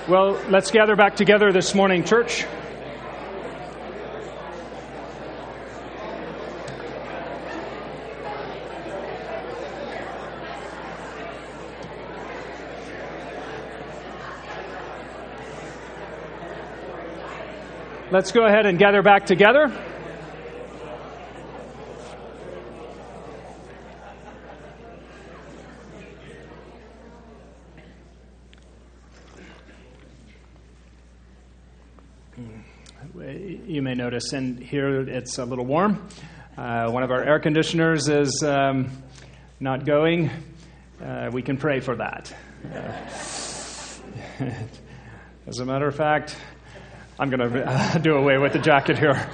Well, let's gather back together this morning, church. Let's go ahead and gather back together. You may notice in here it's a little warm. One of our air conditioners is not going. We can pray for that. As a matter of fact, I'm going to do away with the jacket here.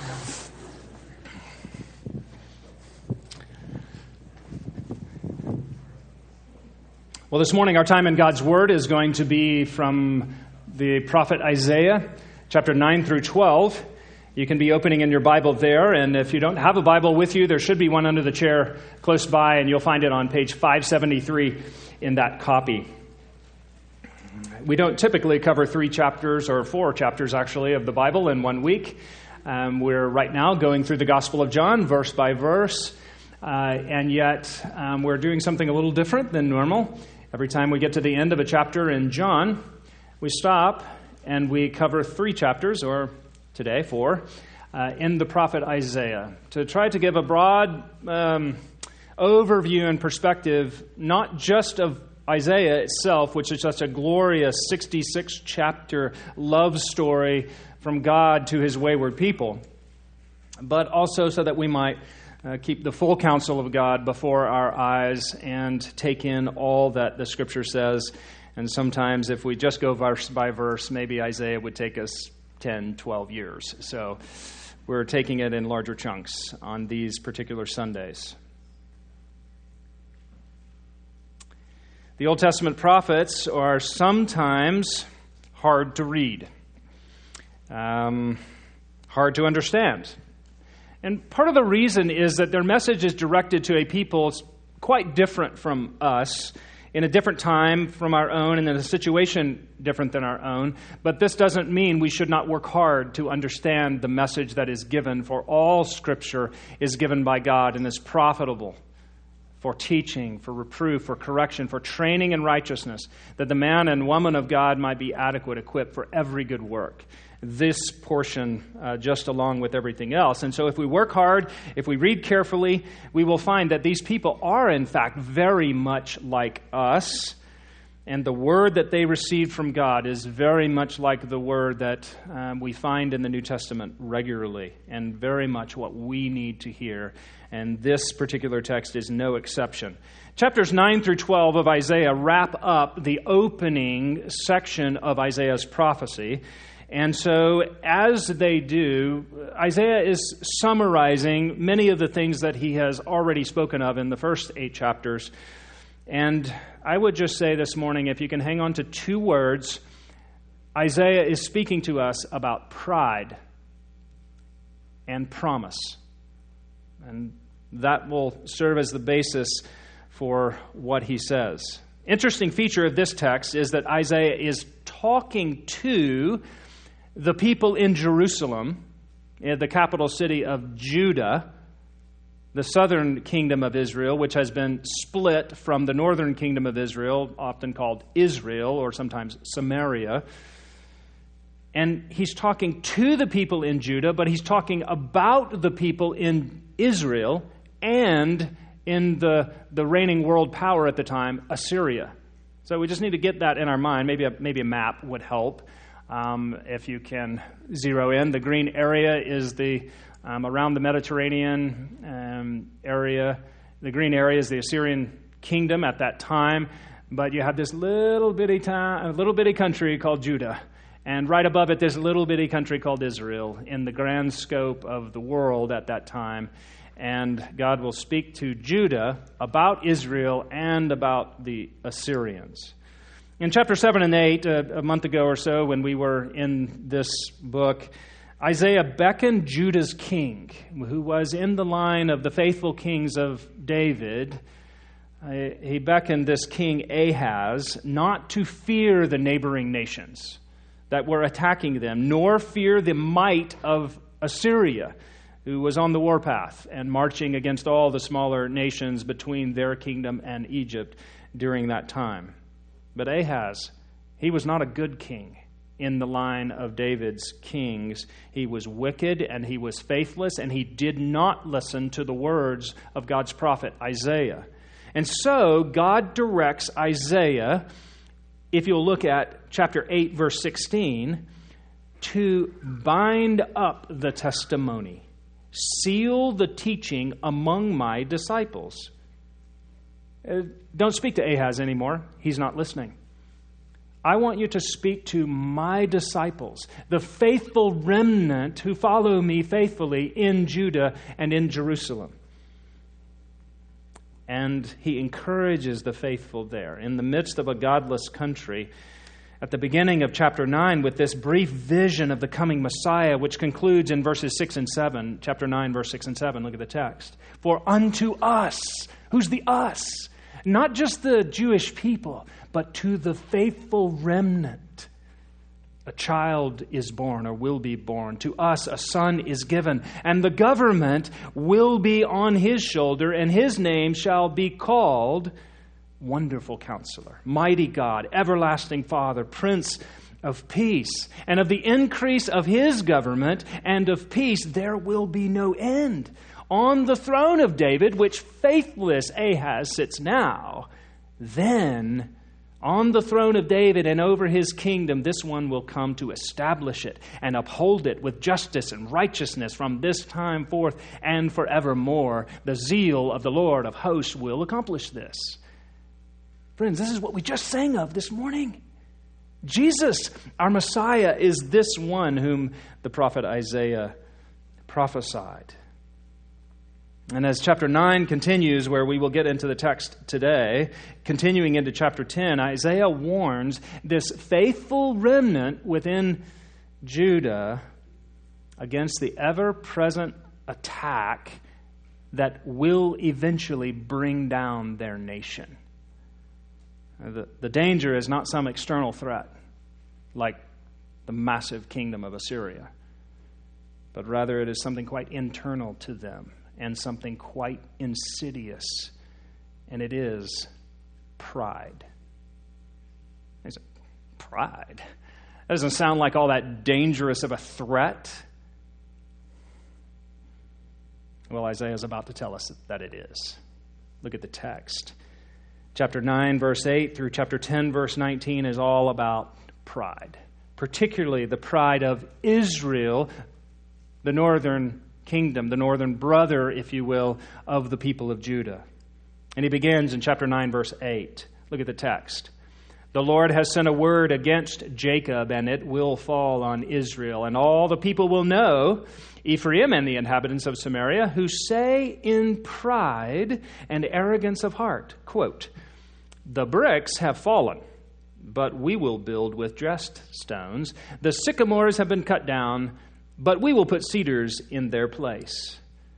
Well, this morning our time in God's Word is going to be from the prophet Isaiah, chapter 9 through 12. You can be opening in your Bible there, and if you don't have a Bible with you, there should be one under the chair close by, and you'll find it on page 573 in that copy. We don't typically cover 3 chapters, or 4 chapters actually, of the Bible in 1 week. We're right now going through the Gospel of John, verse by verse, and yet we're doing something a little different than normal. Every time we get to the end of a chapter in John, we stop and we cover 3 chapters, or today 4, in the prophet Isaiah, to try to give a broad overview and perspective, not just of Isaiah itself, which is such a glorious 66-chapter love story from God to his wayward people, but also so that we might keep the full counsel of God before our eyes and take in all that the Scripture says. And sometimes if we just go verse by verse, maybe Isaiah would take us 10, 12 years. So we're taking it in larger chunks on these particular Sundays. The Old Testament prophets are sometimes hard to read, hard to understand. And part of the reason is that their message is directed to a people quite different from us, in a different time from our own, and in a situation different than our own. But this doesn't mean we should not work hard to understand the message that is given, for all Scripture is given by God and is profitable for teaching, for reproof, for correction, for training in righteousness, that the man and woman of God might be adequate, equipped for every good work. This portion just along with everything else. And so if we work hard, if we read carefully, we will find that these people are in fact very much like us. And the word that they received from God is very much like the word that we find in the New Testament regularly, and very much what we need to hear. And this particular text is no exception. Chapters 9 through 12 of Isaiah wrap up the opening section of Isaiah's prophecy. And so, as they do, Isaiah is summarizing many of the things that he has already spoken of in the first 8 chapters. And I would just say this morning, if you can hang on to 2 words, Isaiah is speaking to us about pride and promise. And that will serve as the basis for what he says. Interesting feature of this text is that Isaiah is talking to the people in Jerusalem, the capital city of Judah, the southern kingdom of Israel, which has been split from the northern kingdom of Israel, often called Israel or sometimes Samaria. And he's talking to the people in Judah, but he's talking about the people in Israel and in the reigning world power at the time, Assyria. So we just need to get that in our mind. Maybe a map would help. If you can zero in, the green area is the around the Mediterranean area. The green area is the Assyrian kingdom at that time, but you have this little bitty country called Judah, and right above it, this little bitty country called Israel in the grand scope of the world at that time. And God will speak to Judah about Israel and about the Assyrians. In chapter 7 and 8, a month ago or so, when we were in this book, Isaiah beckoned Judah's king, who was in the line of the faithful kings of David. He beckoned this king Ahaz not to fear the neighboring nations. that were attacking them, nor fear the might of Assyria, who was on the warpath and marching against all the smaller nations between their kingdom and Egypt during that time. But Ahaz, he was not a good king in the line of David's kings. He was wicked and he was faithless, and he did not listen to the words of God's prophet Isaiah. And so God directs Isaiah, if you'll look at chapter 8, verse 16, to bind up the testimony, seal the teaching among my disciples. Don't speak to Ahaz anymore. He's not listening. I want you to speak to my disciples, the faithful remnant who follow me faithfully in Judah and in Jerusalem. And he encourages the faithful there in the midst of a godless country. At the beginning of chapter 9, with this brief vision of the coming Messiah, which concludes in verses 6 and 7, chapter 9, verse 6 and 7, look at the text. For unto us, who's the us? Not just the Jewish people, but to the faithful remnant, a child is born or will be born. To us a son is given, and the government will be on his shoulder, and his name shall be called Wonderful Counselor, Mighty God, Everlasting Father, Prince of Peace. And of the increase of his government and of peace there will be no end. On the throne of David, which faithless Ahaz sits now, then on the throne of David and over his kingdom, this one will come to establish it and uphold it with justice and righteousness from this time forth and forevermore. The zeal of the Lord of hosts will accomplish this. Friends, this is what we just sang of this morning. Jesus, our Messiah, is this one whom the prophet Isaiah prophesied. And as chapter 9 continues, where we will get into the text today, continuing into chapter 10, Isaiah warns this faithful remnant within Judah against the ever-present attack that will eventually bring down their nation. The danger is not some external threat like the massive kingdom of Assyria, but rather it is something quite internal to them and something quite insidious, and it is pride. Pride? That doesn't sound like all that dangerous of a threat. Well, Isaiah is about to tell us that it is. Look at the text. Chapter 9, verse 8 through chapter 10, verse 19 is all about pride, particularly the pride of Israel, the northern kingdom, the northern brother, if you will, of the people of Judah. And he begins in chapter 9, verse 8. Look at the text. The Lord has sent a word against Jacob, and it will fall on Israel. And all the people will know, Ephraim and the inhabitants of Samaria, who say in pride and arrogance of heart, quote, the bricks have fallen, but we will build with dressed stones. The sycamores have been cut down, but we will put cedars in their place.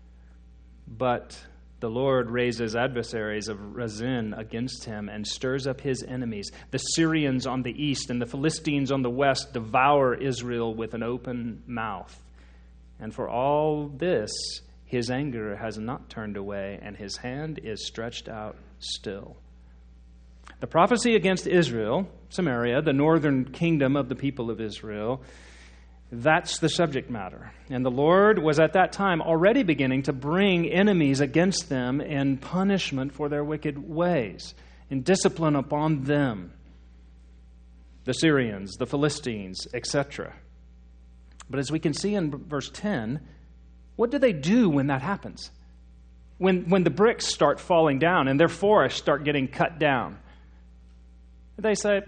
But the Lord raises adversaries of Rezin against him and stirs up his enemies. The Syrians on the east and the Philistines on the west devour Israel with an open mouth. And for all this, his anger has not turned away, and his hand is stretched out still. The prophecy against Israel, Samaria, the northern kingdom of the people of Israel, that's the subject matter. And the Lord was at that time already beginning to bring enemies against them in punishment for their wicked ways, in discipline upon them, the Syrians, the Philistines, etc. But as we can see in verse 10, what do they do when that happens? When the bricks start falling down and their forests start getting cut down, they say,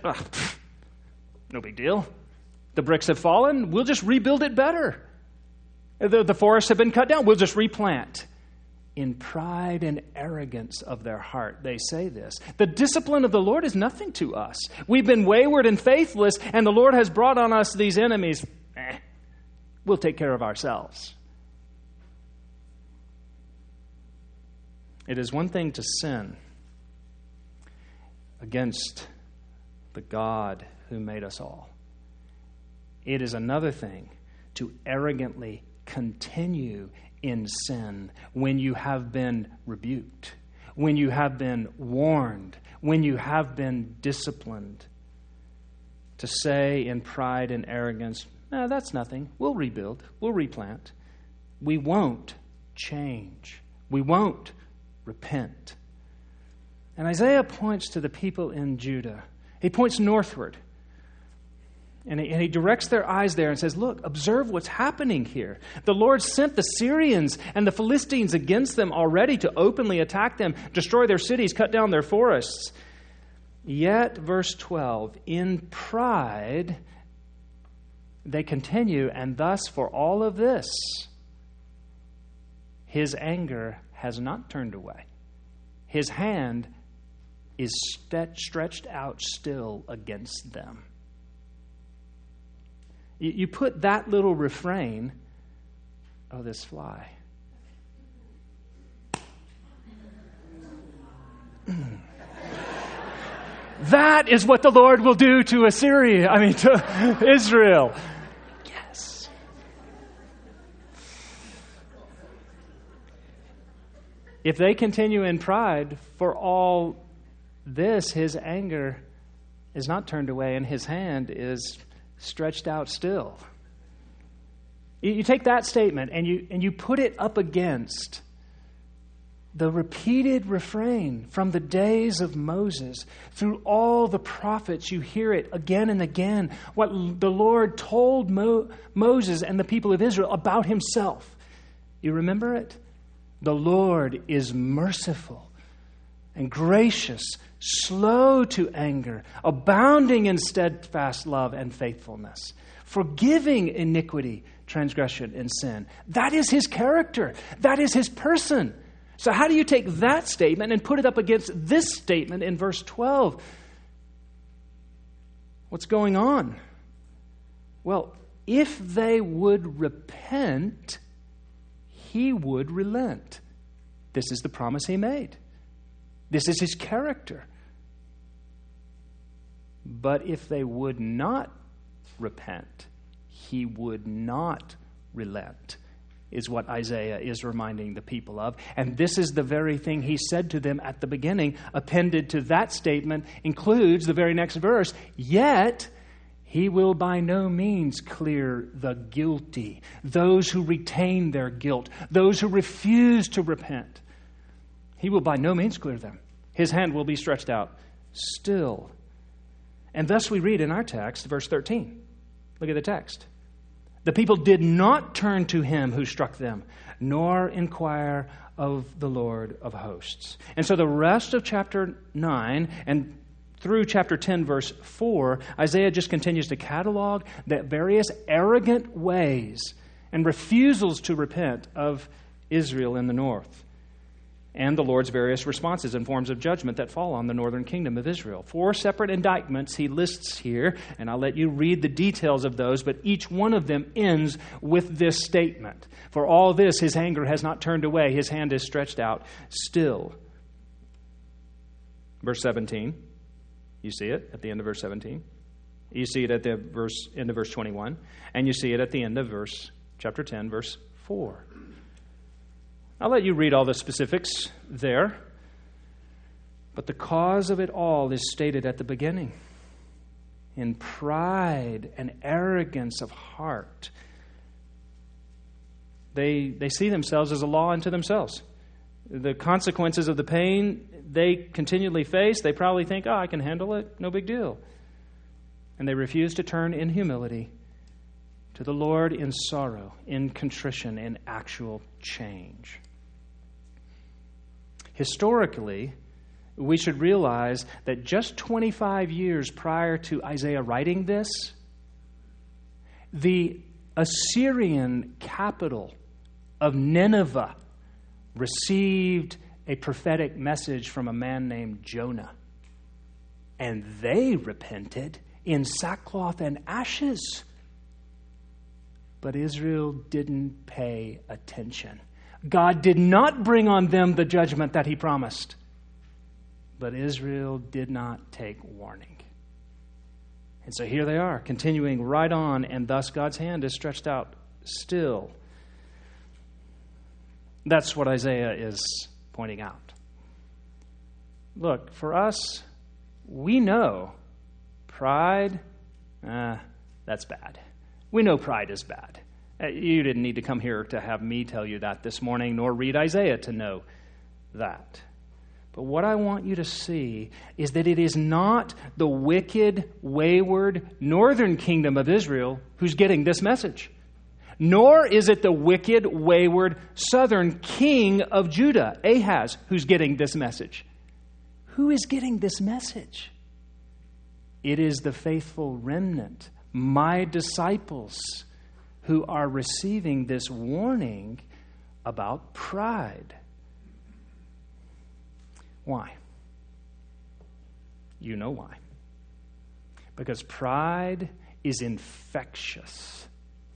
no big deal. The bricks have fallen, we'll just rebuild it better. The forests have been cut down, we'll just replant. In pride and arrogance of their heart, they say this. The discipline of the Lord is nothing to us. We've been wayward and faithless, and the Lord has brought on us these enemies. We'll take care of ourselves. It is one thing to sin against the God who made us all. It is another thing to arrogantly continue in sin when you have been rebuked, when you have been warned, when you have been disciplined. To say in pride and arrogance, that's nothing. We'll rebuild. We'll replant. We won't change. We won't repent. And Isaiah points to the people in Judah. He points northward. And he directs their eyes there and says, look, observe what's happening here. The Lord sent the Syrians and the Philistines against them already to openly attack them, destroy their cities, cut down their forests. Yet, verse 12, in pride they continue, and thus for all of this, his anger has not turned away. His hand is stretched out still against them. You put that little refrain, this fly. That is what the Lord will do to to Israel. Yes. If they continue in pride, for all this, his anger is not turned away, and his hand is stretched out still. You take that statement and you put it up against the repeated refrain from the days of Moses. Through all the prophets, you hear it again and again, what the Lord told Moses and the people of Israel about himself. You remember it? The Lord is merciful and gracious, slow to anger, abounding in steadfast love and faithfulness, forgiving iniquity, transgression, and sin. That is his character. That is his person. So how do you take that statement and put it up against this statement in verse 12? What's going on? Well, if they would repent, he would relent. This is the promise he made. This is his character. But if they would not repent, he would not relent, is what Isaiah is reminding the people of. And this is the very thing he said to them at the beginning. Appended to that statement includes the very next verse, yet he will by no means clear the guilty, those who retain their guilt, those who refuse to repent. He will by no means clear them. His hand will be stretched out still. And thus we read in our text, verse 13. Look at the text. The people did not turn to him who struck them, nor inquire of the Lord of hosts. And so the rest of chapter 9 and through chapter 10, verse 4, Isaiah just continues to catalog the various arrogant ways and refusals to repent of Israel in the north, and the Lord's various responses and forms of judgment that fall on the northern kingdom of Israel. 4 separate indictments he lists here, and I'll let you read the details of those, but each one of them ends with this statement. For all this, his anger has not turned away. His hand is stretched out still. Verse 17. You see it at the end of verse 17. You see it at the end of verse 21. And you see it at the end of chapter 10, verse 4. I'll let you read all the specifics there. But the cause of it all is stated at the beginning. In pride and arrogance of heart, they see themselves as a law unto themselves. The consequences of the pain they continually face, they probably think, I can handle it, no big deal. And they refuse to turn in humility to the Lord in sorrow, in contrition, in actual change. Historically, we should realize that just 25 years prior to Isaiah writing this, the Assyrian capital of Nineveh received a prophetic message from a man named Jonah. And they repented in sackcloth and ashes. But Israel didn't pay attention. God did not bring on them the judgment that he promised. But Israel did not take warning. And so here they are, continuing right on, and thus God's hand is stretched out still. That's what Isaiah is pointing out. Look, for us, we know pride, that's bad. We know pride is bad. You didn't need to come here to have me tell you that this morning, nor read Isaiah to know that. But what I want you to see is that it is not the wicked, wayward northern kingdom of Israel who's getting this message. Nor is it the wicked, wayward southern king of Judah, Ahaz, who's getting this message. Who is getting this message? It is the faithful remnant, my disciples, who are receiving this warning about pride. Why? You know why. Because pride is infectious.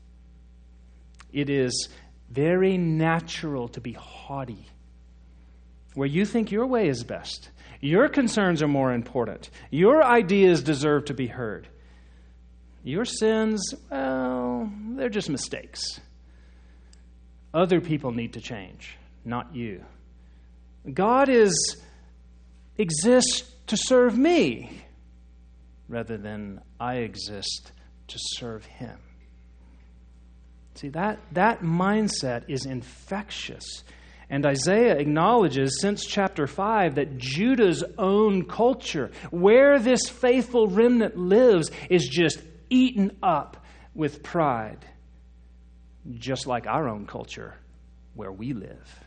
It is very natural to be haughty, where you think your way is best. Your concerns are more important. Your ideas deserve to be heard. Your sins, well, they're just mistakes. Other people need to change, not you. God exists to serve me rather than I exist to serve him. See, that mindset is infectious. And Isaiah acknowledges since chapter 5 that Judah's own culture, where this faithful remnant lives, is just eaten up with pride, just like our own culture where we live.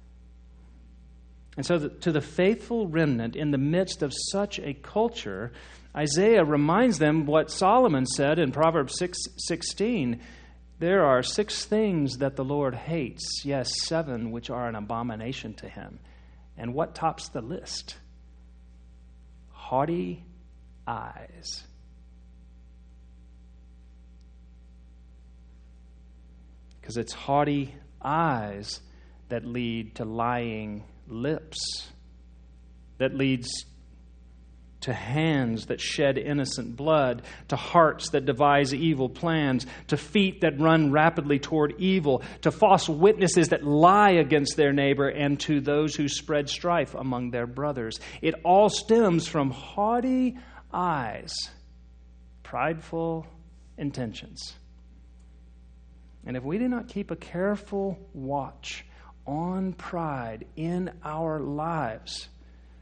And so to the faithful remnant in the midst of such a culture, Isaiah reminds them what Solomon said in Proverbs 6:16. There are 6 things that the Lord hates, yes, 7 which are an abomination to him. And what tops the list? Haughty eyes. Because it's haughty eyes that lead to lying lips, that leads to hands that shed innocent blood, to hearts that devise evil plans, to feet that run rapidly toward evil, to false witnesses that lie against their neighbor, and to those who spread strife among their brothers. It all stems from haughty eyes, prideful intentions. And if we do not keep a careful watch on pride in our lives,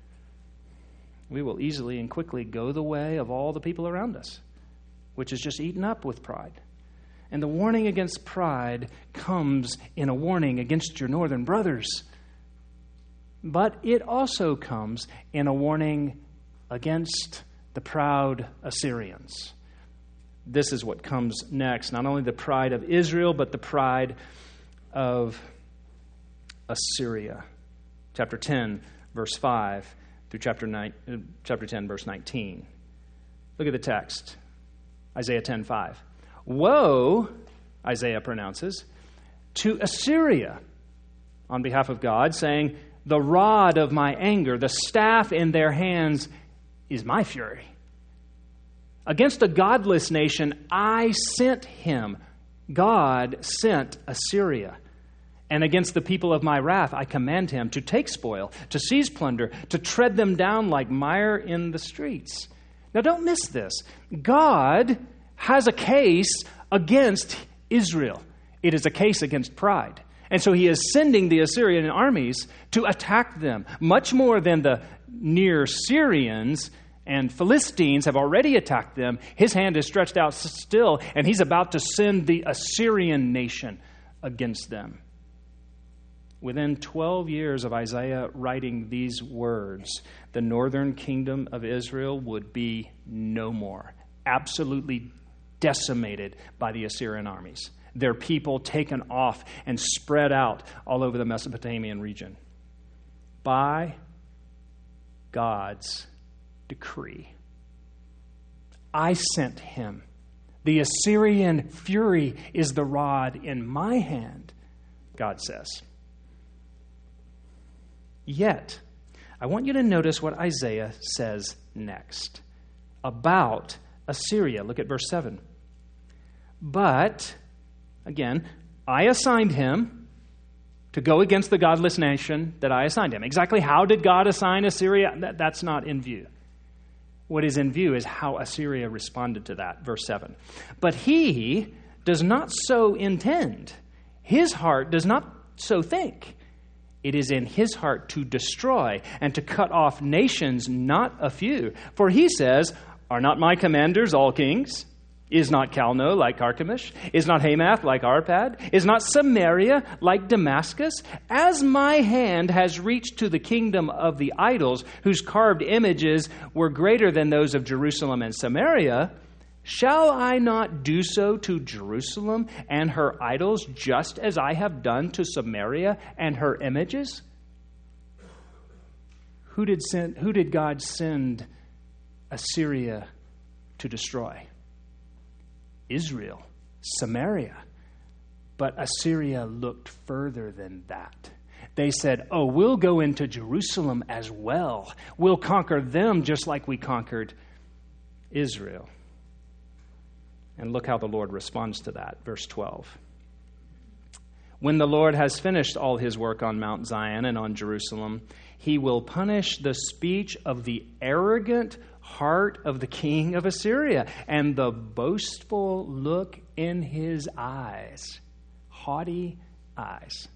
we will easily and quickly go the way of all the people around us, which is just eaten up with pride. And the warning against pride comes in a warning against your northern brothers. But it also comes in a warning against the proud Assyrians. This is what comes next. Not only the pride of Israel, but the pride of Assyria. Chapter 10, verse 5. Through chapter 10, verse 19. Look at the text. Isaiah 10:5. Woe, Isaiah pronounces, to Assyria on behalf of God, saying, the rod of my anger, the staff in their hands is my fury. Against a godless nation, I sent him. God sent Assyria. And against the people of my wrath, I command him to take spoil, to seize plunder, to tread them down like mire in the streets. Now, don't miss this. God has a case against Israel. It is a case against pride. And so he is sending the Assyrian armies to attack them, much more than the near Syrians and Philistines have already attacked them. His hand is stretched out still, and he's about to send the Assyrian nation against them. Within 12 years of Isaiah writing these words, the northern kingdom of Israel would be no more, absolutely decimated by the Assyrian armies. Their people taken off and spread out all over the Mesopotamian region by God's decree. I sent him. The Assyrian fury is the rod in my hand, God says. Yet, I want you to notice what Isaiah says next about Assyria. Look at verse 7. But, again, I assigned him to go against the godless nation that I assigned him. Exactly how did God assign Assyria? That's not in view. What is in view is how Assyria responded to that. Verse 7. But he does not so intend. His heart does not so think. It is in his heart to destroy and to cut off nations, not a few. For he says, are not my commanders all kings? Is not Calno like Carchemish? Is not Hamath like Arpad? Is not Samaria like Damascus? As my hand has reached to the kingdom of the idols, whose carved images were greater than those of Jerusalem and Samaria, shall I not do so to Jerusalem and her idols, just as I have done to Samaria and her images? Who did God send Assyria to destroy? Israel, Samaria. But Assyria looked further than that. They said, oh, we'll go into Jerusalem as well. We'll conquer them just like we conquered Israel. And look how the Lord responds to that. Verse 12. When the Lord has finished all his work on Mount Zion and on Jerusalem, he will punish the speech of the arrogant heart of the king of Assyria and the boastful look in his eyes, haughty eyes.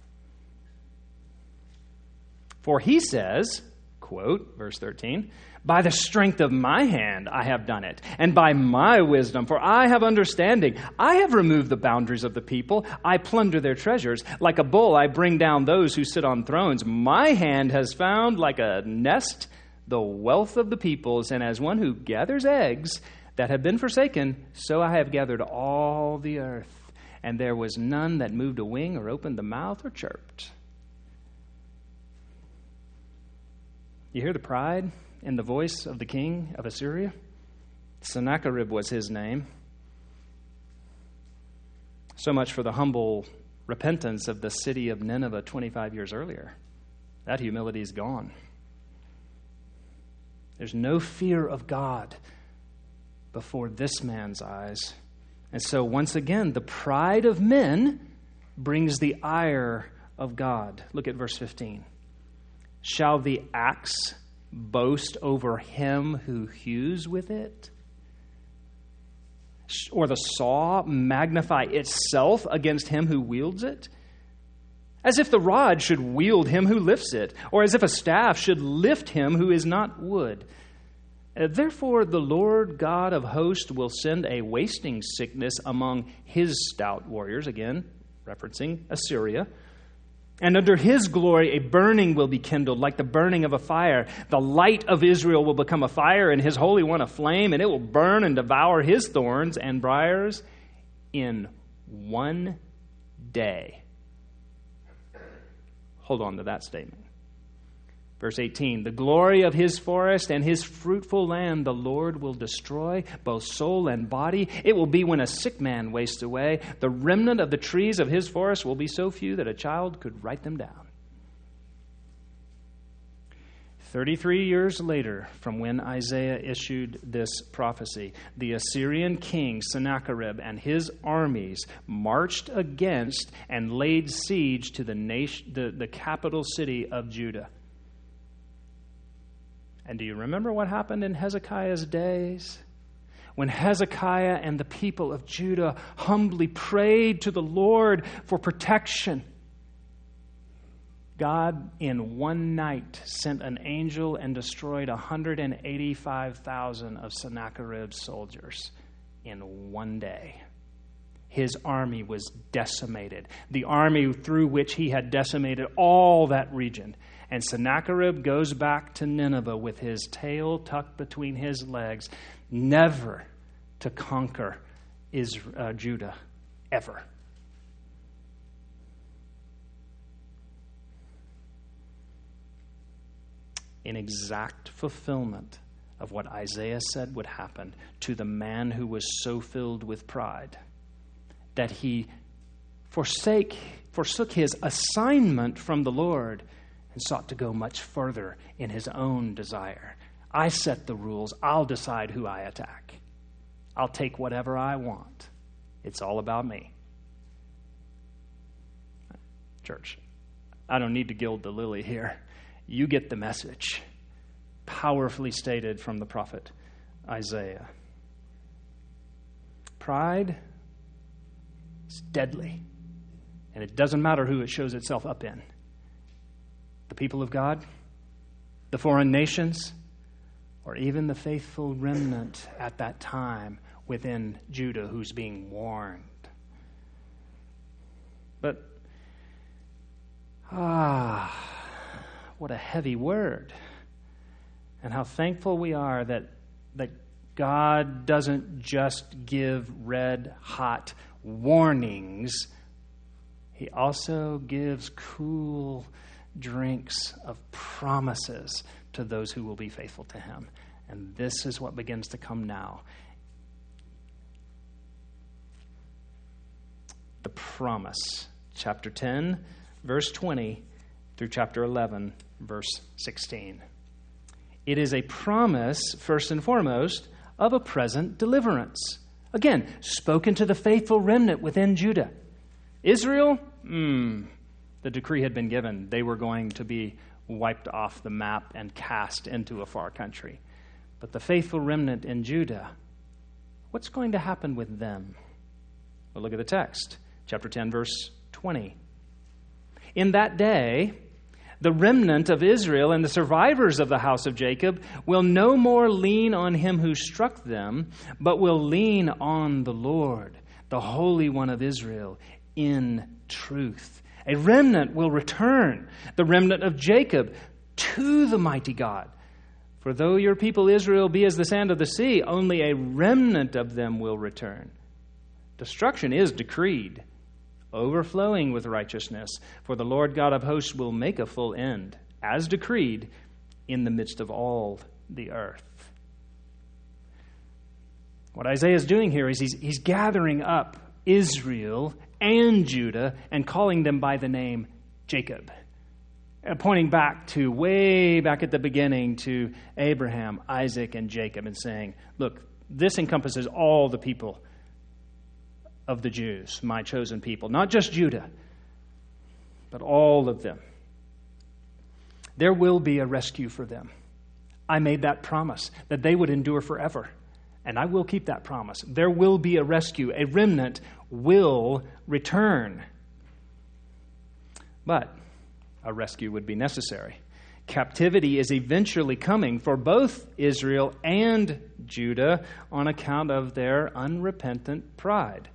For he says, quote, verse 13, by the strength of my hand I have done it, and by my wisdom, for I have understanding. I have removed the boundaries of the people. I plunder their treasures. Like a bull, I bring down those who sit on thrones. My hand has found like a nest the wealth of the peoples, and as one who gathers eggs that have been forsaken, so I have gathered all the earth. And there was none that moved a wing or opened the mouth or chirped. You hear the pride in the voice of the king of Assyria? Sennacherib was his name. So much for the humble repentance of the city of Nineveh 25 years earlier. That humility is gone. There's no fear of God before this man's eyes. And so once again, the pride of men brings the ire of God. Look at verse 15. Shall the axe boast over him who hews with it? Or the saw magnify itself against him who wields it? As if the rod should wield him who lifts it, or as if a staff should lift him who is not wood. Therefore the Lord God of hosts will send a wasting sickness among his stout warriors, again, referencing Assyria. And under his glory a burning will be kindled, like the burning of a fire. The light of Israel will become a fire, and his Holy One a flame, and it will burn and devour his thorns and briars in one day. Hold on to that statement. Verse 18, the glory of his forest and his fruitful land the Lord will destroy, both soul and body. It will be when a sick man wastes away. The remnant of the trees of his forest will be so few that a child could write them down. 33 years later, from when Isaiah issued this prophecy, the Assyrian king Sennacherib and his armies marched against and laid siege to the capital city of Judah. And do you remember what happened in Hezekiah's days? When Hezekiah and the people of Judah humbly prayed to the Lord for protection, God in one night sent an angel and destroyed 185,000 of Sennacherib's soldiers in one day. His army was decimated, the army through which he had decimated all that region. And Sennacherib goes back to Nineveh with his tail tucked between his legs, never to conquer Judah, ever. In exact fulfillment of what Isaiah said would happen to the man who was so filled with pride that he forsook his assignment from the Lord and sought to go much further in his own desire. I set the rules. I'll decide who I attack. I'll take whatever I want. It's all about me. Church, I don't need to gild the lily here. You get the message. Powerfully stated from the prophet Isaiah. Pride is deadly, and it doesn't matter who it shows itself up in. The people of God, the foreign nations, or even the faithful remnant at that time within Judah who's being warned. But, what a heavy word. And how thankful we are that God doesn't just give red-hot warnings. He also gives cool drinks of promises to those who will be faithful to him. And this is what begins to come now. The promise. Chapter 10, verse 20, through chapter 11, verse 16. It is a promise, first and foremost, of a present deliverance. Again, spoken to the faithful remnant within Judah. Israel, the decree had been given. They were going to be wiped off the map and cast into a far country. But the faithful remnant in Judah, what's going to happen with them? Well, look at the text. Chapter 10, verse 20. In that day, the remnant of Israel and the survivors of the house of Jacob will no more lean on him who struck them, but will lean on the Lord, the Holy One of Israel, in truth. A remnant will return, the remnant of Jacob, to the mighty God. For though your people Israel be as the sand of the sea, only a remnant of them will return. Destruction is decreed, overflowing with righteousness, for the Lord God of hosts will make a full end, as decreed, in the midst of all the earth. What Isaiah is doing here is he's gathering up Israel and Judah and calling them by the name Jacob, pointing back to way back at the beginning to Abraham, Isaac, and Jacob, and saying, look, this encompasses all the people of the Jews, my chosen people, not just Judah, but all of them. There will be a rescue for them. I made that promise that they would endure forever, and I will keep that promise. There will be a rescue. A remnant will return. But a rescue would be necessary. Captivity is eventually coming for both Israel and Judah on account of their unrepentant pride.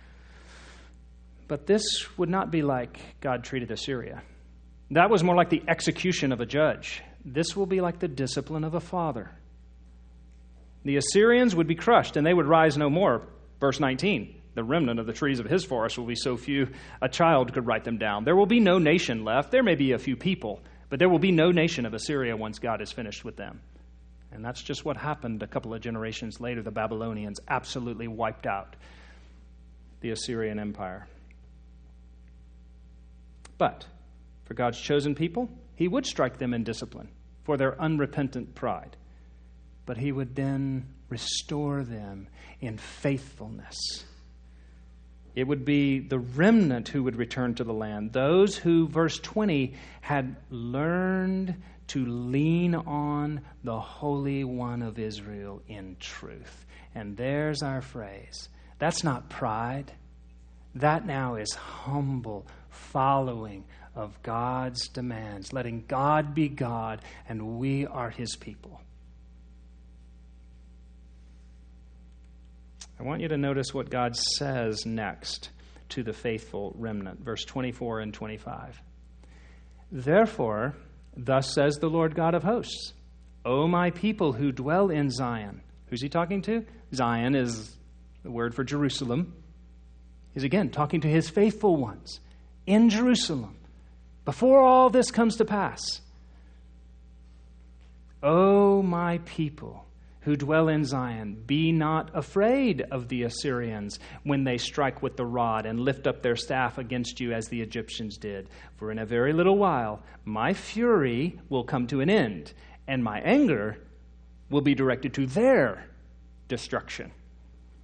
But this would not be like God treated Assyria. That was more like the execution of a judge. This will be like the discipline of a father. The Assyrians would be crushed, and they would rise no more. Verse 19, the remnant of the trees of his forest will be so few, a child could write them down. There will be no nation left. There may be a few people, but there will be no nation of Assyria once God is finished with them. And that's just what happened a couple of generations later. The Babylonians absolutely wiped out the Assyrian Empire. But for God's chosen people, he would strike them in discipline for their unrepentant pride. But he would then restore them in faithfulness. It would be the remnant who would return to the land, those who, verse 20, had learned to lean on the Holy One of Israel in truth. And there's our phrase. That's not pride. That now is humble following of God's demands, letting God be God, and we are his people. I want you to notice what God says next to the faithful remnant, verse 24 and 25. Therefore, thus says the Lord God of hosts, O my people who dwell in Zion. Who's he talking to? Zion is the word for Jerusalem. He's again talking to his faithful ones in Jerusalem before all this comes to pass. O my people who dwell in Zion, be not afraid of the Assyrians when they strike with the rod and lift up their staff against you as the Egyptians did. For in a very little while my fury will come to an end, and my anger will be directed to their destruction.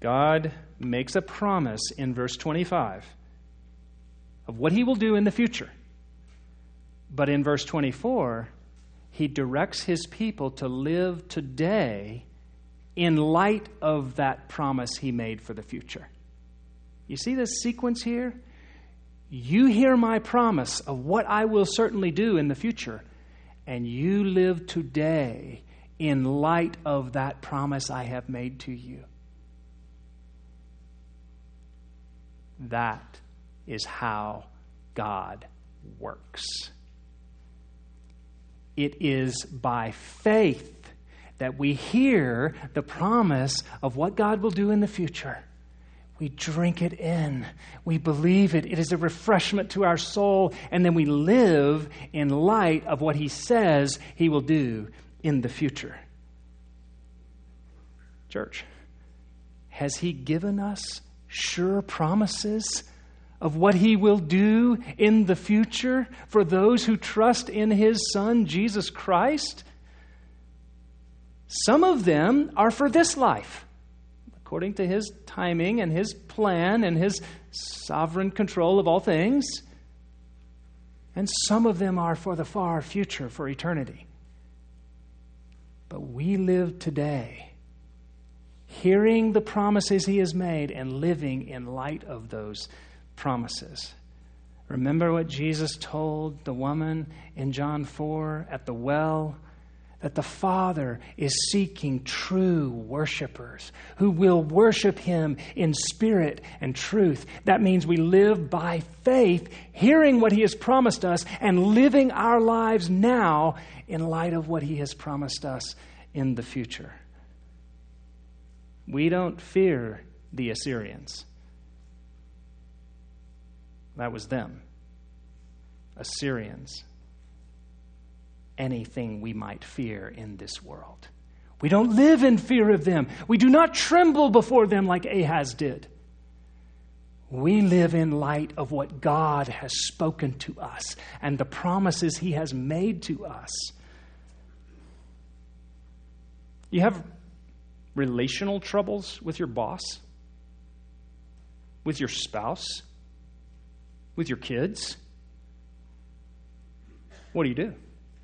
God makes a promise in verse 25 of what he will do in the future. But in verse 24, he directs his people to live today in light of that promise he made for the future. You see this sequence here? You hear my promise of what I will certainly do in the future, and you live today in light of that promise I have made to you. That is how God works. It is by faith that we hear the promise of what God will do in the future. We drink it in. We believe it. It is a refreshment to our soul. And then we live in light of what he says he will do in the future. Church, has he given us sure promises of what he will do in the future for those who trust in his Son, Jesus Christ? Some of them are for this life, according to his timing and his plan and his sovereign control of all things. And some of them are for the far future, for eternity. But we live today, hearing the promises he has made and living in light of those promises. Remember what Jesus told the woman in John 4 at the well? That the Father is seeking true worshipers who will worship him in spirit and truth. That means we live by faith, hearing what he has promised us and living our lives now in light of what he has promised us in the future. We don't fear the Assyrians. That was them. Assyrians. Anything we might fear in this world. We don't live in fear of them. We do not tremble before them like Ahaz did. We live in light of what God has spoken to us and the promises he has made to us. You have relational troubles with your boss, with your spouse, with your kids. What do you do?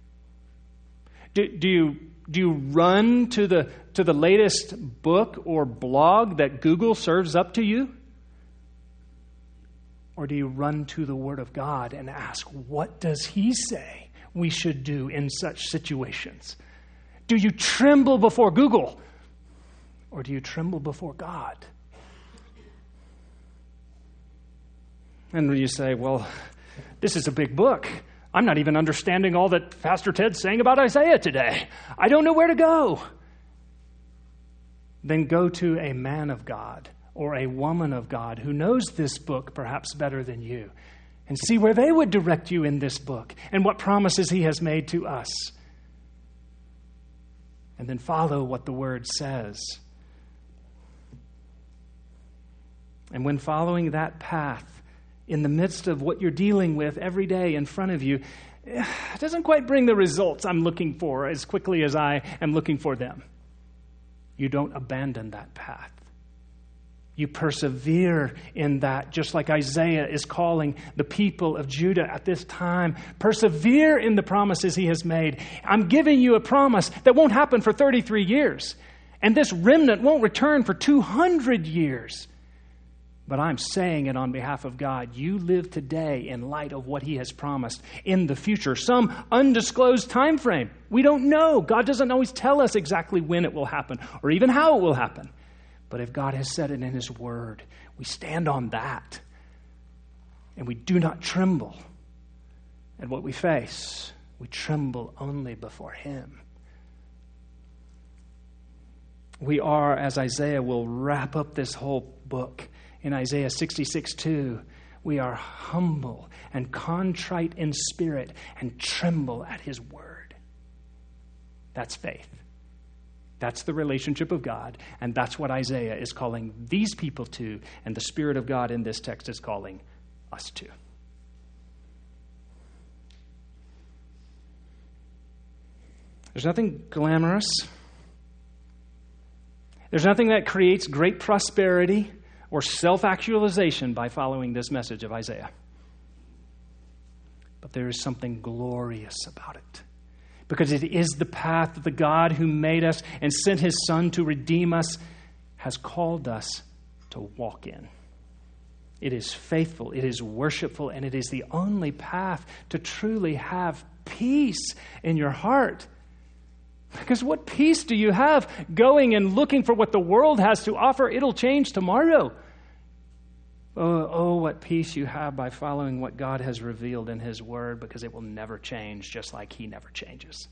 Do you run to the latest book or blog that Google serves up to you? Or do you run to the Word of God and ask, what does he say we should do in such situations? Do you tremble before Google? Or do you tremble before God? And you say, well, this is a big book. I'm not even understanding all that Pastor Ted's saying about Isaiah today. I don't know where to go. Then go to a man of God or a woman of God who knows this book perhaps better than you and see where they would direct you in this book and what promises he has made to us. And then follow what the Word says. And when following that path, in the midst of what you're dealing with every day in front of you, it doesn't quite bring the results I'm looking for as quickly as I am looking for them. You don't abandon that path. You persevere in that, just like Isaiah is calling the people of Judah at this time. Persevere in the promises he has made. I'm giving you a promise that won't happen for 33 years. And this remnant won't return for 200 years. But I'm saying it on behalf of God. You live today in light of what he has promised in the future. Some undisclosed time frame. We don't know. God doesn't always tell us exactly when it will happen or even how it will happen. But if God has said it in his word, we stand on that. And we do not tremble at what we face. We tremble only before him. We are, as Isaiah will wrap up this whole book, in Isaiah 66:2, we are humble and contrite in spirit and tremble at his word. That's faith. That's the relationship of God, and that's what Isaiah is calling these people to, and the Spirit of God in this text is calling us to. There's nothing glamorous. There's nothing that creates great prosperity or self-actualization by following this message of Isaiah. But there is something glorious about it, because it is the path that the God who made us and sent his Son to redeem us has called us to walk in. It is faithful, it is worshipful, and it is the only path to truly have peace in your heart. Because what peace do you have going and looking for what the world has to offer? It'll change tomorrow. Oh, what peace you have by following what God has revealed in his word, because it will never change, just like he never changes.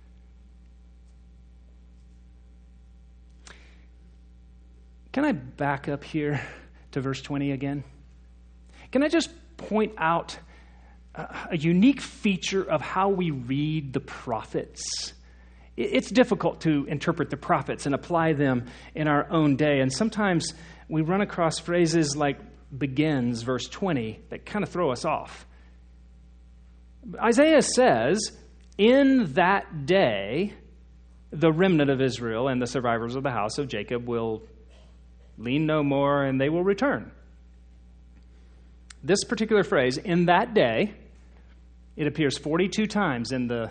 Can I back up here to verse 20 again? Can I just point out a unique feature of how we read the prophets? It's difficult to interpret the prophets and apply them in our own day. And sometimes we run across phrases like begins, verse 20, that kind of throw us off. Isaiah says, in that day, the remnant of Israel and the survivors of the house of Jacob will lean no more, and they will return. This particular phrase, in that day, it appears 42 times in the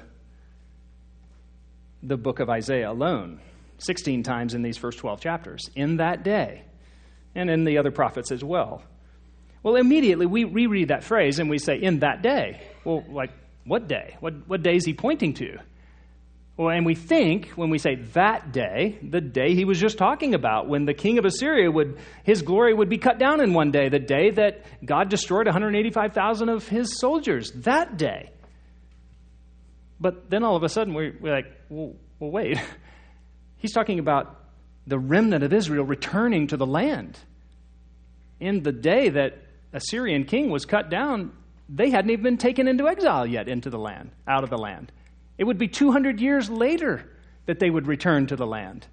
book of Isaiah alone, 16 times in these first 12 chapters, in that day, and in the other prophets as well. Well, immediately we reread that phrase and we say, in that day. Well, like, what day? What day is he pointing to? Well, and we think, when we say that day, the day he was just talking about, when the king of Assyria his glory would be cut down in one day, the day that God destroyed 185,000 of his soldiers, that day. But then all of a sudden we're like, well, wait. He's talking about the remnant of Israel returning to the land. In the day that Assyrian king was cut down, they hadn't even been taken into exile yet into the land, out of the land. It would be 200 years later that they would return to the land.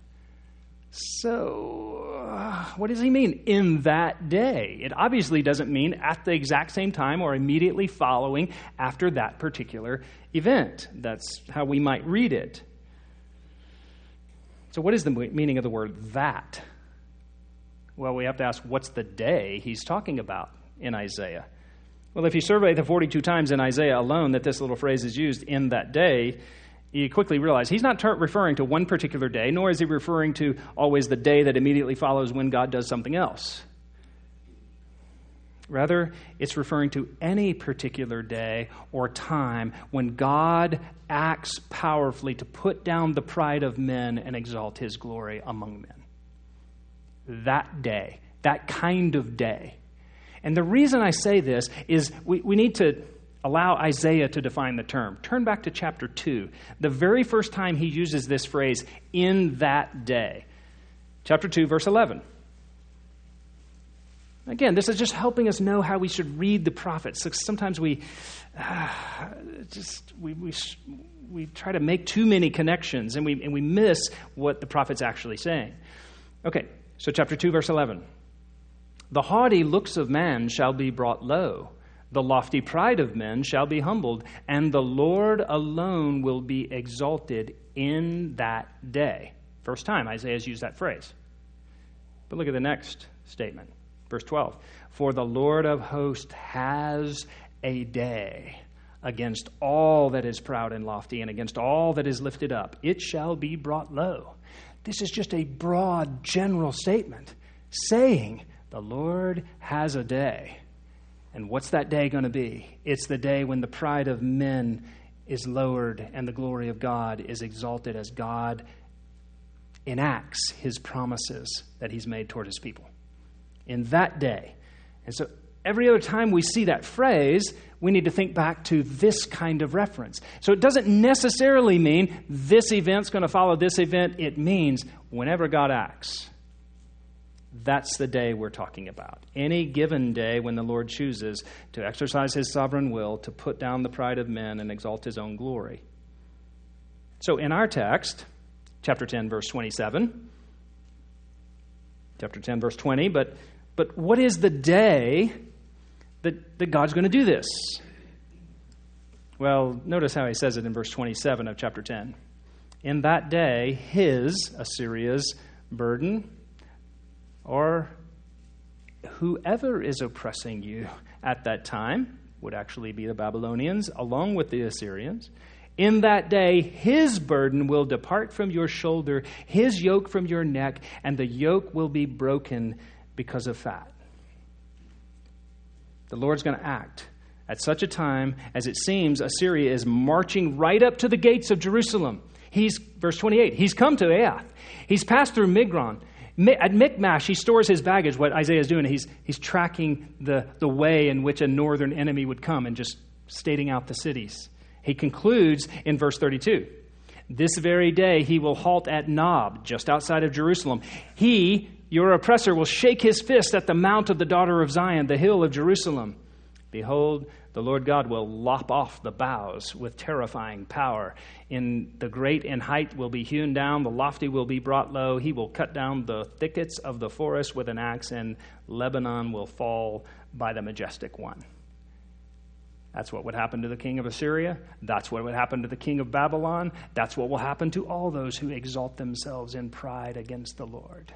So, what does he mean, in that day? It obviously doesn't mean at the exact same time or immediately following after that particular event. That's how we might read it. So what is the meaning of the word that? Well, we have to ask, what's the day he's talking about in Isaiah? Well, if you survey the 42 times in Isaiah alone that this little phrase is used, in that day, you quickly realize he's not referring to one particular day, nor is he referring to always the day that immediately follows when God does something else. Rather, it's referring to any particular day or time when God acts powerfully to put down the pride of men and exalt his glory among men. That day, that kind of day. And the reason I say this is we need to allow Isaiah to define the term. Turn back to chapter 2. The very first time he uses this phrase, in that day. Chapter 2, verse 11. Again, this is just helping us know how we should read the prophets. Sometimes we try to make too many connections, and we miss what the prophet's actually saying. Okay, so chapter 2, verse 11. The haughty looks of man shall be brought low. The lofty pride of men shall be humbled, and the Lord alone will be exalted in that day. First time Isaiah's used that phrase. But look at the next statement, verse 12. For the Lord of hosts has a day against all that is proud and lofty, and against all that is lifted up. It shall be brought low. This is just a broad, general statement saying the Lord has a day. And what's that day going to be? It's the day when the pride of men is lowered and the glory of God is exalted as God enacts his promises that he's made toward his people. In that day. And so every other time we see that phrase, we need to think back to this kind of reference. So it doesn't necessarily mean this event's going to follow this event. It means whenever God acts. That's the day we're talking about. Any given day when the Lord chooses to exercise his sovereign will to put down the pride of men and exalt his own glory. So in our text, chapter 10, verse 27, chapter 10, verse 20, but what is the day that God's going to do this? Well, notice how he says it in verse 27 of chapter 10. In that day, Assyria's, burden, or whoever is oppressing you at that time, would actually be the Babylonians, along with the Assyrians. In that day, his burden will depart from your shoulder, his yoke from your neck, and the yoke will be broken because of fat. The Lord's going to act at such a time as it seems Assyria is marching right up to the gates of Jerusalem. Verse 28, he's come to Aiath. He's passed through Migron. At Michmash, he stores his baggage. What Isaiah is doing, he's tracking the way in which a northern enemy would come and just stating out the cities. He concludes in verse 32. This very day he will halt at Nob, just outside of Jerusalem. He, your oppressor, will shake his fist at the mount of the daughter of Zion, the hill of Jerusalem. Behold, the Lord God will lop off the boughs with terrifying power. In the great in height will be hewn down, the lofty will be brought low. He will cut down the thickets of the forest with an axe, and Lebanon will fall by the majestic one. That's what would happen to the king of Assyria. That's what would happen to the king of Babylon. That's what will happen to all those who exalt themselves in pride against the Lord.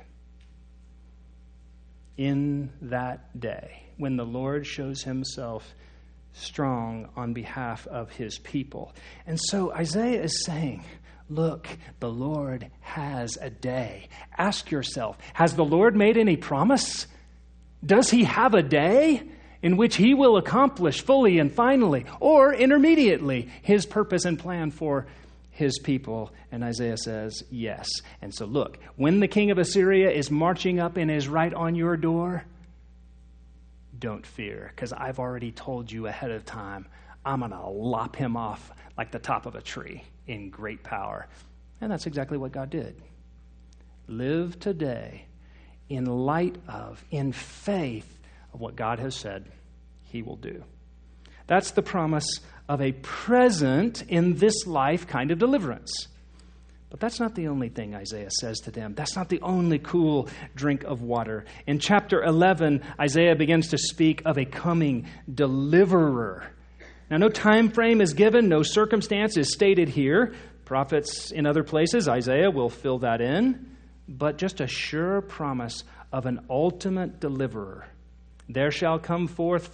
In that day, when the Lord shows himself strong on behalf of his people. And so Isaiah is saying, look, the Lord has a day. Ask yourself, has the Lord made any promise? Does he have a day in which he will accomplish fully and finally, or intermediately, his purpose and plan for his people? And Isaiah says, yes. And so look, when the king of Assyria is marching up and is right on your door, don't fear, because I've already told you ahead of time, I'm going to lop him off like the top of a tree in great power. And that's exactly what God did. Live today in light of, in faith of what God has said he will do. That's the promise of a present in this life kind of deliverance. But that's not the only thing Isaiah says to them. That's not the only cool drink of water. In chapter 11, Isaiah begins to speak of a coming deliverer. Now, no time frame is given, no circumstance is stated here. Prophets in other places, Isaiah will fill that in. But just a sure promise of an ultimate deliverer. There shall come forth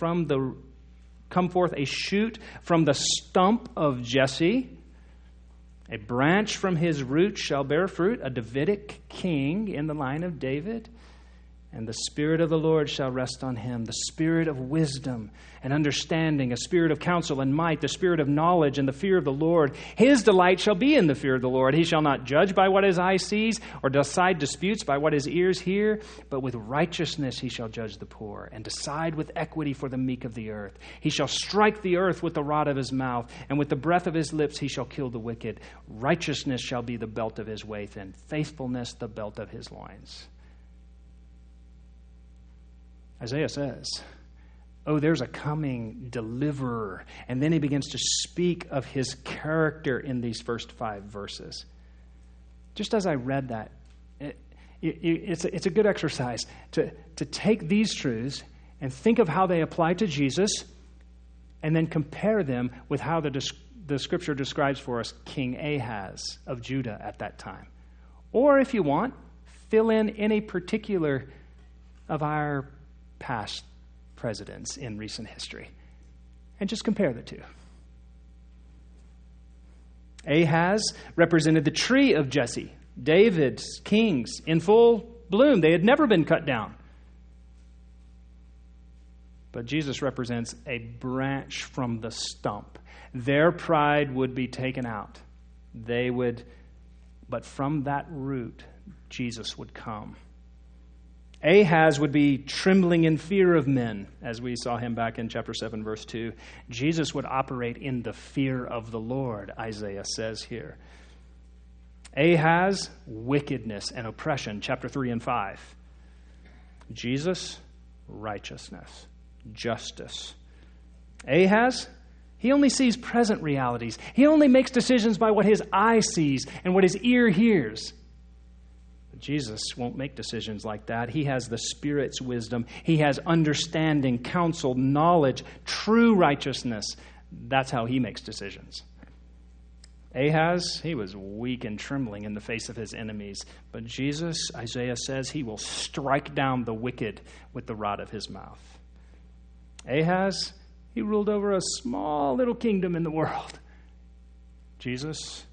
a shoot from the stump of Jesse. A branch from his root shall bear fruit, a Davidic king in the line of David. And the Spirit of the Lord shall rest on him, the Spirit of wisdom and understanding, a spirit of counsel and might, the Spirit of knowledge and the fear of the Lord. His delight shall be in the fear of the Lord. He shall not judge by what his eye sees, or decide disputes by what his ears hear, but with righteousness he shall judge the poor, and decide with equity for the meek of the earth. He shall strike the earth with the rod of his mouth, and with the breath of his lips he shall kill the wicked. Righteousness shall be the belt of his waist, and faithfulness the belt of his loins. Isaiah says, oh, there's a coming deliverer. And then he begins to speak of his character in these first 5 verses. Just as I read that, it's a good exercise to take these truths and think of how they apply to Jesus, and then compare them with how the Scripture describes for us King Ahaz of Judah at that time. Or if you want, fill in any particular of our past presidents in recent history, and just compare the two. Ahaz represented the tree of Jesse, David's kings in full bloom. They had never been cut down. But Jesus represents a branch from the stump. Their pride would be taken out. But from that root, Jesus would come. Ahaz would be trembling in fear of men, as we saw him back in chapter 7, verse 2. Jesus would operate in the fear of the Lord, Isaiah says here. Ahaz, wickedness and oppression, chapter 3 and 5. Jesus, righteousness, justice. Ahaz, he only sees present realities. He only makes decisions by what his eye sees and what his ear hears. Jesus won't make decisions like that. He has the Spirit's wisdom. He has understanding, counsel, knowledge, true righteousness. That's how he makes decisions. Ahaz, he was weak and trembling in the face of his enemies. But Jesus, Isaiah says, he will strike down the wicked with the rod of his mouth. Ahaz, he ruled over a small little kingdom in the world. Jesus,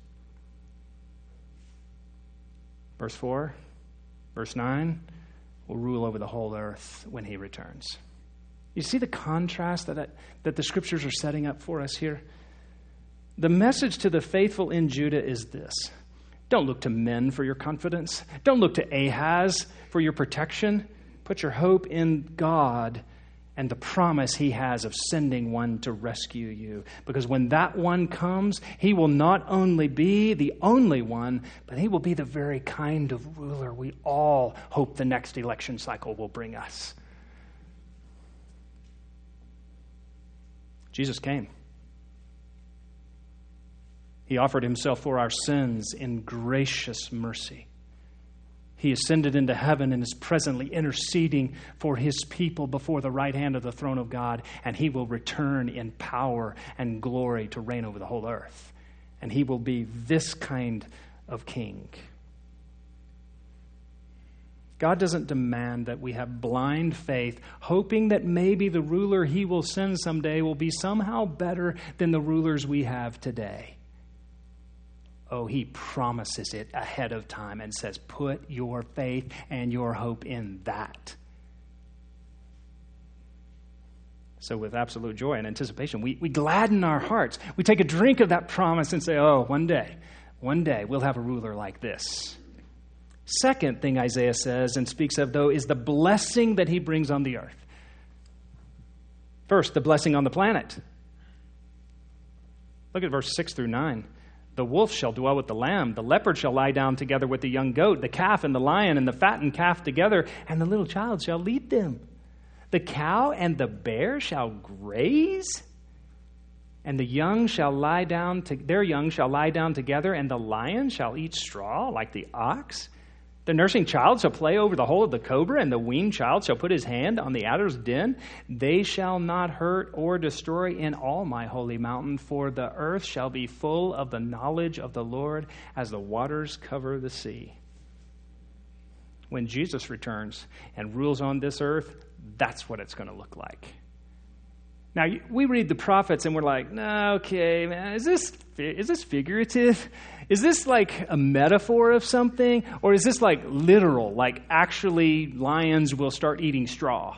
verse 4, verse 9, will rule over the whole earth when he returns. You see the contrast that the Scriptures are setting up for us here? The message to the faithful in Judah is this. Don't look to men for your confidence. Don't look to Ahaz for your protection. Put your hope in God and the promise he has of sending one to rescue you. Because when that one comes, he will not only be the only one, but he will be the very kind of ruler we all hope the next election cycle will bring us. Jesus came. He offered himself for our sins in gracious mercy. He ascended into heaven and is presently interceding for his people before the right hand of the throne of God, and he will return in power and glory to reign over the whole earth. And he will be this kind of king. God doesn't demand that we have blind faith, hoping that maybe the ruler he will send someday will be somehow better than the rulers we have today. Oh, he promises it ahead of time and says, put your faith and your hope in that. So with absolute joy and anticipation, we gladden our hearts. We take a drink of that promise and say, oh, one day we'll have a ruler like this. Second thing Isaiah says and speaks of, though, is the blessing that he brings on the earth. First, the blessing on the planet. Look at verse 6 through 9. The wolf shall dwell with the lamb. The leopard shall lie down together with the young goat. The calf and the lion and the fattened calf together, and the little child shall lead them. The cow and the bear shall graze, and the young shall lie down. Their young shall lie down together, and the lion shall eat straw like the ox. The nursing child shall play over the hole of the cobra, and the weaned child shall put his hand on the adder's den. They shall not hurt or destroy in all my holy mountain, for the earth shall be full of the knowledge of the Lord as the waters cover the sea. When Jesus returns and rules on this earth, that's what it's going to look like. Now, we read the prophets and we're like, no, okay, man, is this figurative? Is this like a metaphor of something? Or is this like literal, like actually lions will start eating straw?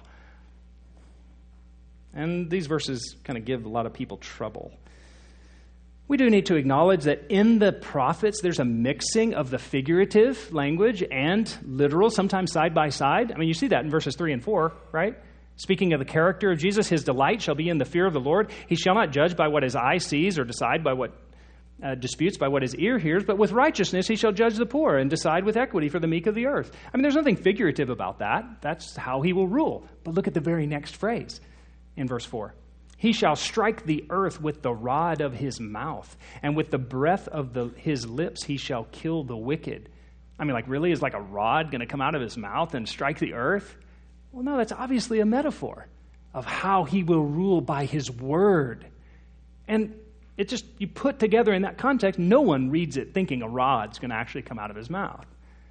And these verses kind of give a lot of people trouble. We do need to acknowledge that in the prophets, there's a mixing of the figurative language and literal, sometimes side by side. I mean, you see that in verses 3 and 4, right? Speaking of the character of Jesus, his delight shall be in the fear of the Lord. He shall not judge by what his eye sees or decide by what disputes by what his ear hears, but with righteousness he shall judge the poor and decide with equity for the meek of the earth. I mean, there's nothing figurative about that. That's how he will rule. But look at the very next phrase in verse 4. He shall strike the earth with the rod of his mouth, and with the breath of his lips he shall kill the wicked. I mean, like, really? Is like a rod going to come out of his mouth and strike the earth? Well, no, that's obviously a metaphor of how he will rule by his word. And it just, you put together in that context, no one reads it thinking a rod's going to actually come out of his mouth.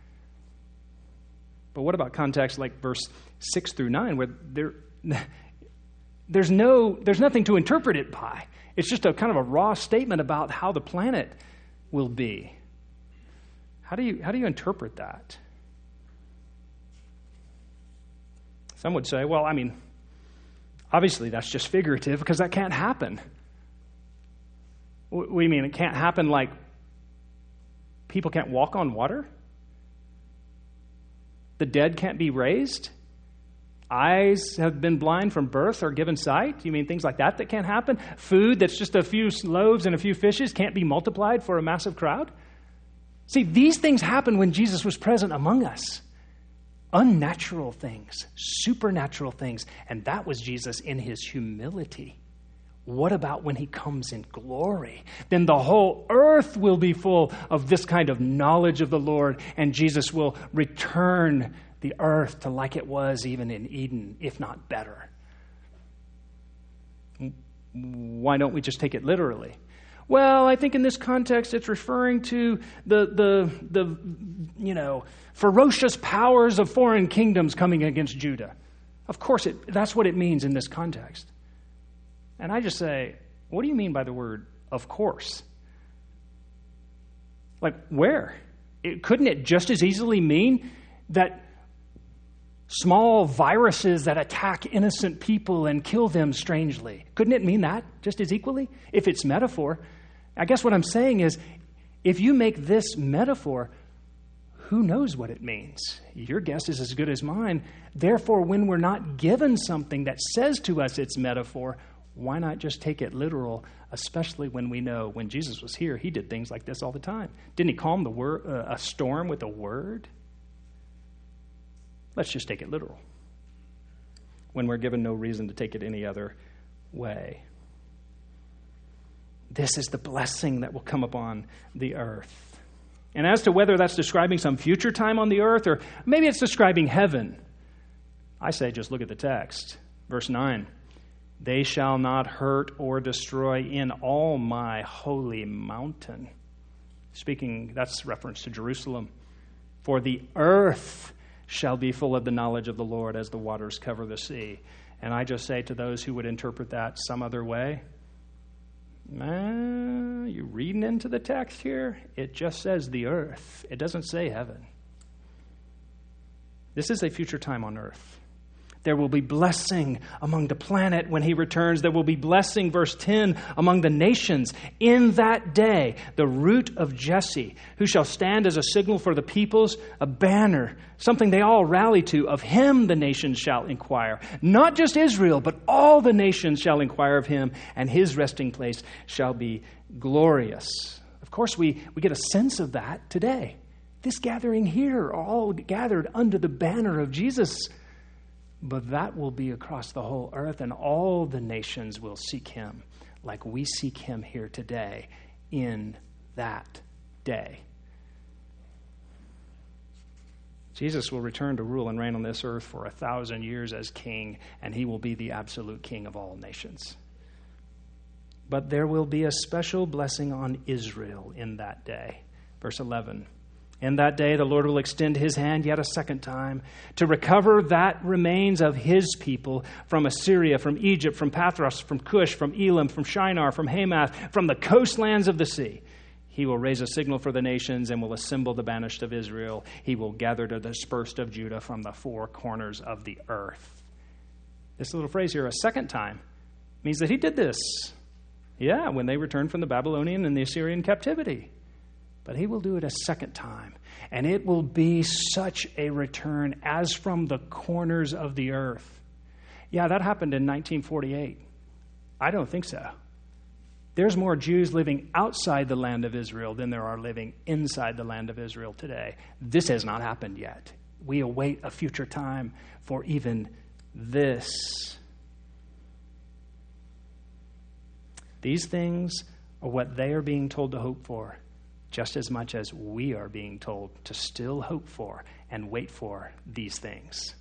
But what about context like verse 6 through 9, where there's nothing to interpret it by. It's just a kind of a raw statement about how the planet will be. How do you interpret that? Some would say, well, I mean, obviously that's just figurative because that can't happen. What do you mean? It can't happen like people can't walk on water? The dead can't be raised? Eyes have been blind from birth or given sight? You mean things like that can't happen? Food that's just a few loaves and a few fishes can't be multiplied for a massive crowd? See, these things happened when Jesus was present among us. Unnatural things, supernatural things, and that was Jesus in his humility. What about when he comes in glory? Then the whole earth will be full of this kind of knowledge of the Lord, and Jesus will return the earth to like it was even in Eden, if not better. Why don't we just take it literally? Well, I think in this context it's referring to the ferocious powers of foreign kingdoms coming against Judah. Of course, that's what it means in this context. And I just say, what do you mean by the word "of course"? Like, where? Couldn't it just as easily mean that small viruses that attack innocent people and kill them strangely? Couldn't it mean that just as equally? If it's metaphor, I guess what I'm saying is, if you make this metaphor, who knows what it means? Your guess is as good as mine. Therefore, when we're not given something that says to us it's metaphor, why not just take it literal, especially when we know when Jesus was here, he did things like this all the time. Didn't he calm a storm with a word? Let's just take it literal when we're given no reason to take it any other way. This is the blessing that will come upon the earth. And as to whether that's describing some future time on the earth or maybe it's describing heaven, I say just look at the text. Verse 9, they shall not hurt or destroy in all my holy mountain. Speaking, that's reference to Jerusalem. For the earth shall be full of the knowledge of the Lord as the waters cover the sea. And I just say to those who would interpret that some other way, you reading into the text here? It just says the earth. It doesn't say heaven. This is a future time on earth. There will be blessing among the planet when he returns. There will be blessing, verse 10, among the nations. In that day, the root of Jesse, who shall stand as a signal for the peoples, a banner, something they all rally to. Of him the nations shall inquire. Not just Israel, but all the nations shall inquire of him, and his resting place shall be glorious. Of course, we get a sense of that today. This gathering here are all gathered under the banner of Jesus. But that will be across the whole earth, and all the nations will seek him like we seek him here today in that day. Jesus will return to rule and reign on this earth for 1,000 years as king, and he will be the absolute king of all nations. But there will be a special blessing on Israel in that day. Verse 11. In that day, the Lord will extend his hand yet a second time to recover that remains of his people from Assyria, from Egypt, from Pathros, from Cush, from Elam, from Shinar, from Hamath, from the coastlands of the sea. He will raise a signal for the nations and will assemble the banished of Israel. He will gather the dispersed of Judah from the four corners of the earth. This little phrase here, a second time, means that he did this. Yeah, when they returned from the Babylonian and the Assyrian captivity. But he will do it a second time. And it will be such a return as from the corners of the earth. Yeah, that happened in 1948. I don't think so. There's more Jews living outside the land of Israel than there are living inside the land of Israel today. This has not happened yet. We await a future time for even this. These things are what they are being told to hope for, just as much as we are being told to still hope for and wait for these things.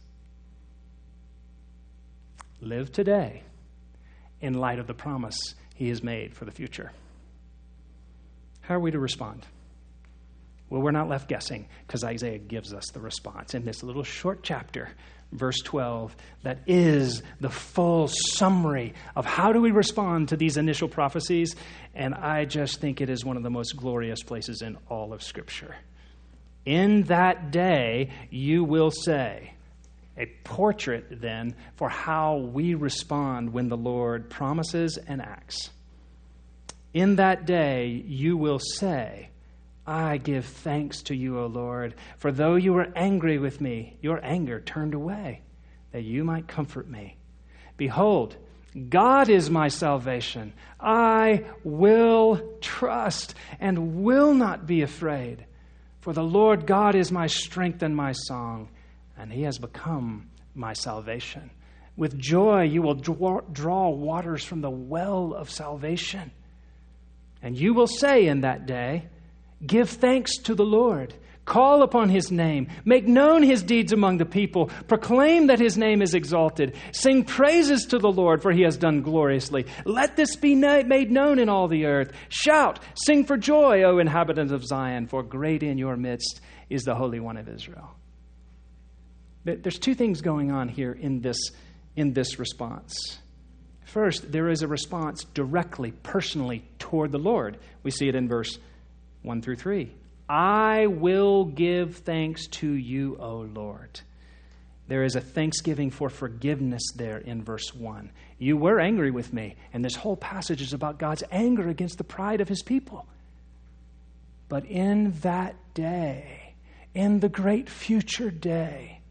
Live today in light of the promise he has made for the future. How are we to respond? Well, we're not left guessing because Isaiah gives us the response in this little short chapter, verse 12, that is the full summary of how do we respond to these initial prophecies. And I just think it is one of the most glorious places in all of Scripture. In that day, you will say, a portrait then for how we respond when the Lord promises and acts. In that day, you will say, I give thanks to you, O Lord, for though you were angry with me, your anger turned away, that you might comfort me. Behold, God is my salvation. I will trust and will not be afraid. For the Lord God is my strength and my song, and he has become my salvation. With joy you will draw waters from the well of salvation. And you will say in that day, give thanks to the Lord. Call upon his name. Make known his deeds among the people. Proclaim that his name is exalted. Sing praises to the Lord, for he has done gloriously. Let this be made known in all the earth. Shout, sing for joy, O inhabitants of Zion, for great in your midst is the Holy One of Israel. There's two things going on here in this response. First, there is a response directly, personally toward the Lord. We see it in verse 1 through 3. I will give thanks to you, O Lord. There is a thanksgiving for forgiveness there in verse 1. You were angry with me, and this whole passage is about God's anger against the pride of his people. But in that day, in the great future day,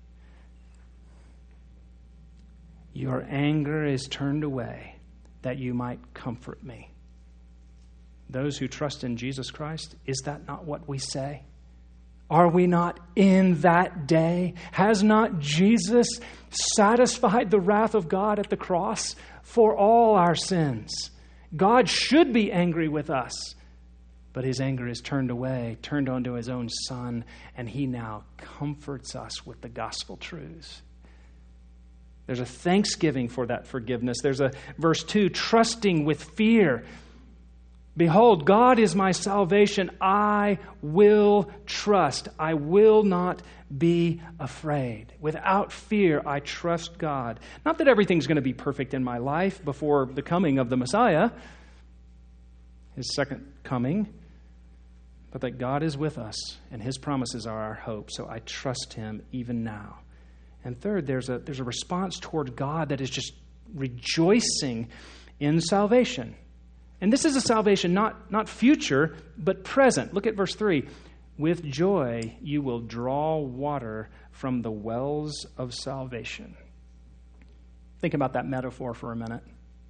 your anger is turned away that you might comfort me. Those who trust in Jesus Christ, is that not what we say? Are we not in that day? Has not Jesus satisfied the wrath of God at the cross for all our sins? God should be angry with us, but his anger is turned away, turned onto his own Son, and he now comforts us with the gospel truths. There's a thanksgiving for that forgiveness. There's a verse 2, trusting with fear. Behold, God is my salvation. I will trust. I will not be afraid. Without fear, I trust God. Not that everything's going to be perfect in my life before the coming of the Messiah, his second coming, but that God is with us and his promises are our hope. So I trust him even now. And third, there's a response toward God that is just rejoicing in salvation. And this is a salvation not future, but present. Look at verse 3. With joy you will draw water from the wells of salvation. Think about that metaphor for a minute.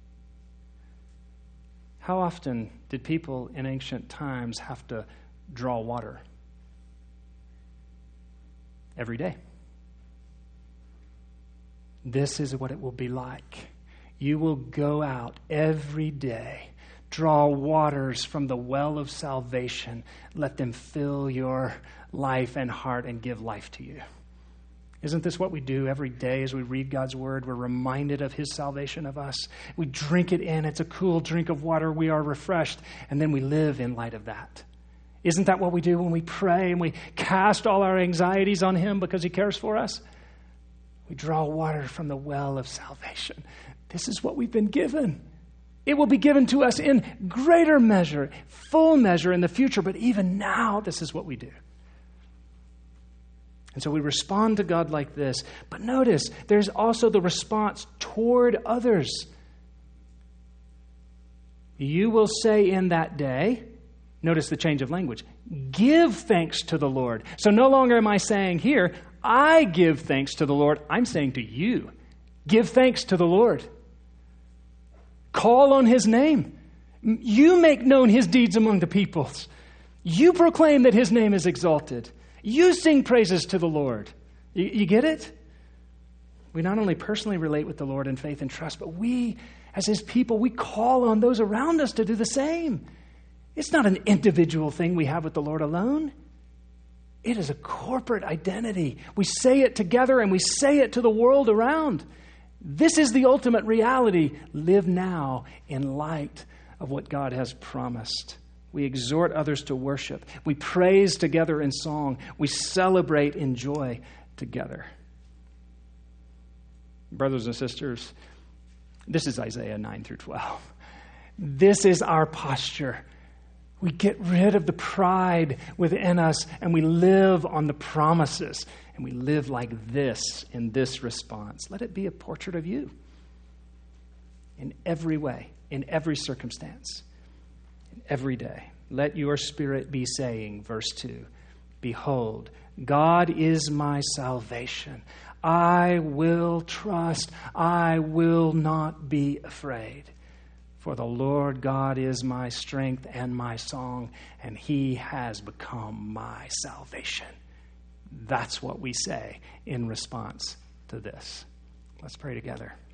How often did people in ancient times have to draw water? Every day. This is what it will be like. You will go out every day, draw waters from the well of salvation. Let them fill your life and heart and give life to you. Isn't this what we do every day as we read God's word? We're reminded of his salvation of us. We drink it in. It's a cool drink of water. We are refreshed. And then we live in light of that. Isn't that what we do when we pray and we cast all our anxieties on him because he cares for us? We draw water from the well of salvation. This is what we've been given. It will be given to us in greater measure, full measure in the future, but even now, this is what we do. And so we respond to God like this. But notice, there's also the response toward others. You will say in that day, notice the change of language, give thanks to the Lord. So no longer am I saying here, I give thanks to the Lord. I'm saying to you, give thanks to the Lord. Call on his name. You make known his deeds among the peoples. You proclaim that his name is exalted. You sing praises to the Lord. You get it? We not only personally relate with the Lord in faith and trust, but we, as his people, we call on those around us to do the same. It's not an individual thing we have with the Lord alone. It is a corporate identity. We say it together and we say it to the world around. This is the ultimate reality. Live now in light of what God has promised. We exhort others to worship. We praise together in song. We celebrate in joy together. Brothers and sisters, this is Isaiah 9 through 12. This is our posture. We get rid of the pride within us and we live on the promises. And we live like this in this response. Let it be a portrait of you in every way, in every circumstance, in every day. Let your spirit be saying, verse 2, behold, God is my salvation. I will trust. I will not be afraid. For the Lord God is my strength and my song, and he has become my salvation. That's what we say in response to this. Let's pray together.